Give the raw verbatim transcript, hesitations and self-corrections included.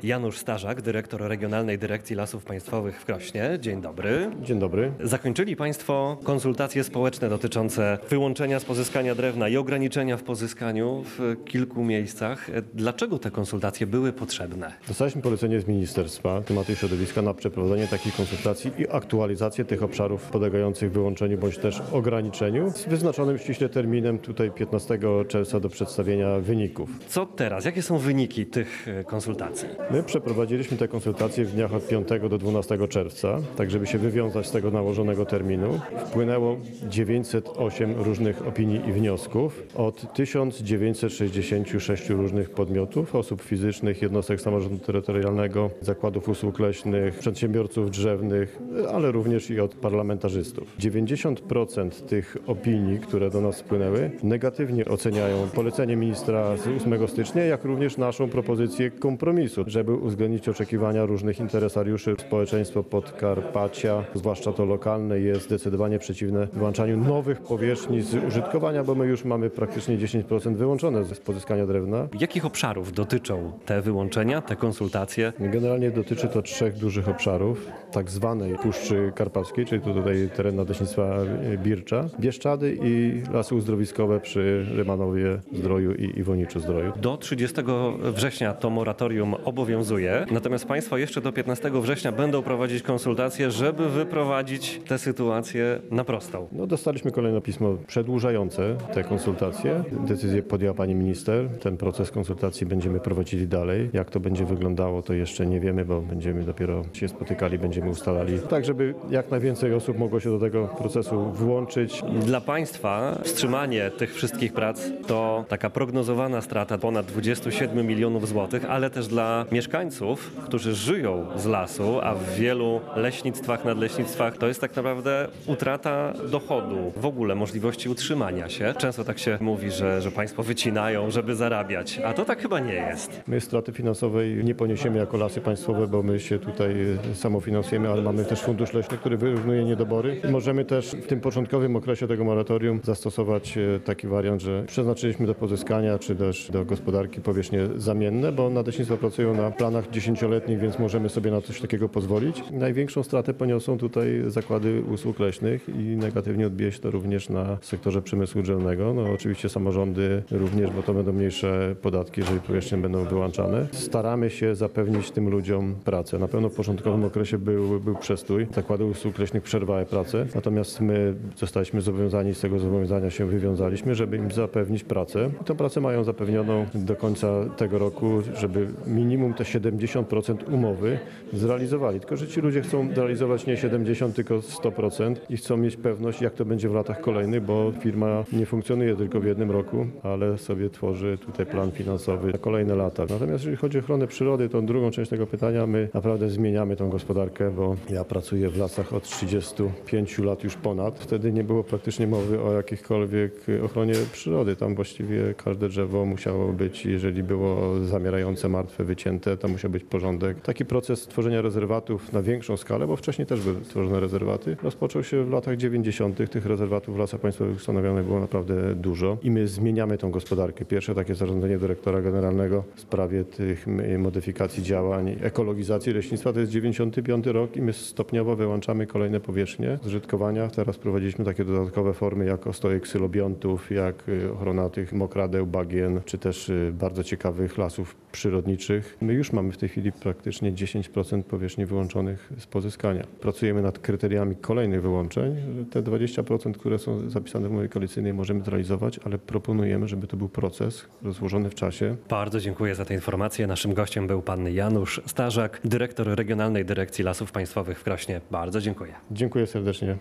Janusz Starzak, dyrektor Regionalnej Dyrekcji Lasów Państwowych w Krośnie. Dzień dobry. Dzień dobry. Zakończyli Państwo konsultacje społeczne dotyczące wyłączenia z pozyskania drewna i ograniczenia w pozyskaniu w kilku miejscach. Dlaczego te konsultacje były potrzebne? Dostaliśmy polecenie z Ministerstwa Klimatu i Środowiska na przeprowadzenie takich konsultacji i aktualizację tych obszarów podlegających wyłączeniu bądź też ograniczeniu z wyznaczonym ściśle terminem tutaj piętnastego czerwca do przedstawienia wyników. Co teraz? Jakie są wyniki tych konsultacji? My przeprowadziliśmy te konsultacje w dniach od piątego do dwunastego czerwca, tak żeby się wywiązać z tego nałożonego terminu. Wpłynęło dziewięćset osiem różnych opinii i wniosków od tysiąc dziewięćset sześćdziesiąt sześć różnych podmiotów, osób fizycznych, jednostek samorządu terytorialnego, zakładów usług leśnych, przedsiębiorców drzewnych, ale również i od parlamentarzystów. dziewięćdziesiąt procent tych opinii, które do nas wpłynęły, negatywnie oceniają polecenie ministra z ósmego stycznia, jak również naszą propozycję kompromisu, żeby uwzględnić oczekiwania różnych interesariuszy. Społeczeństwo Podkarpacia, zwłaszcza to lokalne, jest zdecydowanie przeciwne wyłączaniu nowych powierzchni z użytkowania, bo my już mamy praktycznie dziesięć procent wyłączone z pozyskania drewna. Jakich obszarów dotyczą te wyłączenia, te konsultacje? Generalnie dotyczy to trzech dużych obszarów, tak zwanej Puszczy Karpackiej, czyli to tutaj teren Nadleśnictwa Bircza, Bieszczady i lasy uzdrowiskowe przy Rymanowie Zdroju i Iwoniczu Zdroju. Do trzydziestego września to moratorium obowiązuje, natomiast Państwo jeszcze do piętnastego września będą prowadzić konsultacje, żeby wyprowadzić tę sytuację na prostą. No, dostaliśmy kolejne pismo przedłużające te konsultacje. Decyzję podjęła pani minister. Ten proces konsultacji będziemy prowadzili dalej. Jak to będzie wyglądało, to jeszcze nie wiemy, bo będziemy dopiero się spotykali, będziemy ustalali, tak żeby jak najwięcej osób mogło się do tego procesu włączyć. Dla Państwa wstrzymanie tych wszystkich prac to taka prognozowana strata ponad dwadzieścia siedem milionów złotych, ale też dla mieszkańców, którzy żyją z lasu, a w wielu leśnictwach, nadleśnictwach to jest tak naprawdę utrata dochodu, w ogóle możliwości utrzymania się. Często tak się mówi, że, że Państwo wycinają, żeby zarabiać, a to tak chyba nie jest. My straty finansowej nie poniesiemy jako Lasy Państwowe, bo my się tutaj samofinansujemy, ale mamy też fundusz leśny, który wyrównuje niedobory. I możemy też w tym początkowym okresie tego moratorium zastosować taki wariant, że przeznaczyliśmy do pozyskania czy też do gospodarki powierzchnie zamienne, bo nadleśnictwa pracują na planach dziesięcioletnich, więc możemy sobie na coś takiego pozwolić. Największą stratę poniosą tutaj zakłady usług leśnych i negatywnie odbije się to również na sektorze przemysłu drzewnego. No oczywiście samorządy również, bo to będą mniejsze podatki, jeżeli powierzchnie będą wyłączane. Staramy się zapewnić tym ludziom pracę. Na pewno w początkowym okresie był, był przestój. Zakłady usług leśnych przerwały pracę, natomiast my zostaliśmy zobowiązani, z tego zobowiązania się wywiązaliśmy, żeby im zapewnić pracę. I tę pracę mają zapewnioną do końca tego roku, żeby minimum te siedemdziesiąt procent umowy zrealizowali. Tylko że ci ludzie chcą realizować nie siedemdziesiąt, tylko sto procent i chcą mieć pewność, jak to będzie w latach kolejnych, bo firma nie funkcjonuje tylko w jednym roku, ale sobie tworzy tutaj plan finansowy na kolejne lata. Natomiast jeżeli chodzi o ochronę przyrody, to drugą część tego pytania, my naprawdę zmieniamy tą gospodarkę, bo ja pracuję w lasach od trzydziestu pięciu lat już ponad. Wtedy nie było praktycznie mowy o jakiejkolwiek ochronie przyrody. Tam właściwie każde drzewo musiało być, jeżeli było zamierające, martwe, wycięte, to musiał być porządek. Taki proces tworzenia rezerwatów na większą skalę, bo wcześniej też były tworzone rezerwaty, rozpoczął się w latach dziewięćdziesiątych. Tych rezerwatów w Lasach Państwowych ustanowione było naprawdę dużo i my zmieniamy tą gospodarkę. Pierwsze takie zarządzenie dyrektora generalnego w sprawie tych modyfikacji działań, ekologizacji leśnictwa to jest dziewięćdziesiąty piąty rok i my stopniowo wyłączamy kolejne powierzchnie z użytkowania. Teraz prowadziliśmy takie dodatkowe formy jak ostoje ksylobiontów, jak ochrona tych mokradeł, bagien, czy też bardzo ciekawych lasów przyrodniczych. My już mamy w tej chwili praktycznie dziesięć procent powierzchni wyłączonych z pozyskania. Pracujemy nad kryteriami kolejnych wyłączeń. Te dwadzieścia procent, które są zapisane w umowie koalicyjnej, możemy zrealizować, ale proponujemy, żeby to był proces rozłożony w czasie. Bardzo dziękuję za te informacje. Naszym gościem był pan Janusz Starzak, dyrektor Regionalnej Dyrekcji Lasów Państwowych w Krośnie. Bardzo dziękuję. Dziękuję serdecznie.